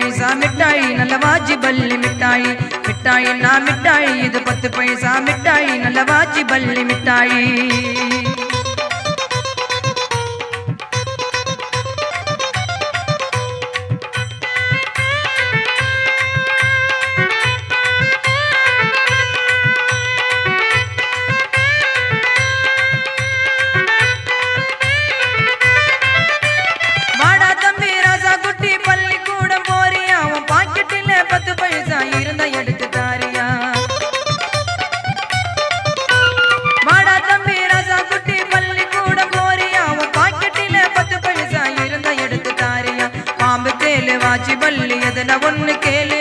पैसा मिठाई नलवाजी बल्ली मिठाई मिठाई ना मिठाई इदु 10 पैसा मिठाई नलवाजी बल्ली मिठाई வாச்சி பல்லி எதுனா ஒண்ணு கேளு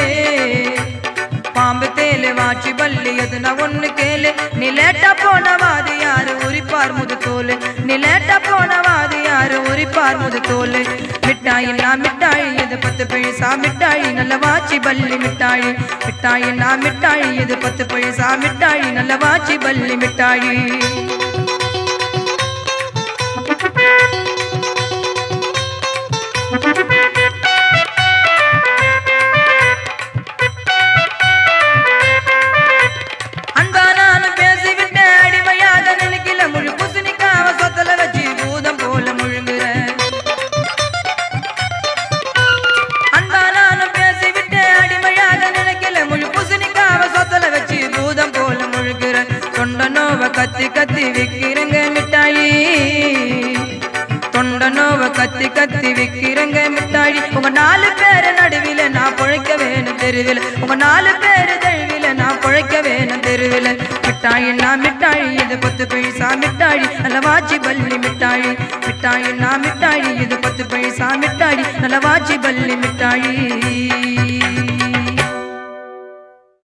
பாம்பு தேலு வாச்சி பல்லி எதுனா ஒண்ணு கேளு நீ லேட்டா போனவாது யாரு உரிப்பார் முது தோலு நீ லேட்டா போனவாது யாரு உரிப்பார் முது தோலு மிட்டாய் ना मिठाई இது 10 पैसा मिठाई नलवाची बल्ली मिठाई मिठाई ना मिठाई இது 10 पैसा मिठाई नलवाची बल्ली मिठाई கத்தி கத்தி விக்கிறங்க மிட்டாயி தொண்டனோவ கத்தி கத்தி விக்கிறங்க மிட்டாயி உங்க 4 பேர் நடுவில நான் பொழைக்க வேணும் தெருவில் உங்க 4 பேர் தெருவில நான் பொழைக்க வேணும் தெருவில் மிட்டாய் ना मिठाई இது 10 पैसा मिठाई नलवाजी बल्ली मिठाई मिठाई ना मिठाई இது 10 पैसा मिठाई नलवाजी बल्ली मिठाई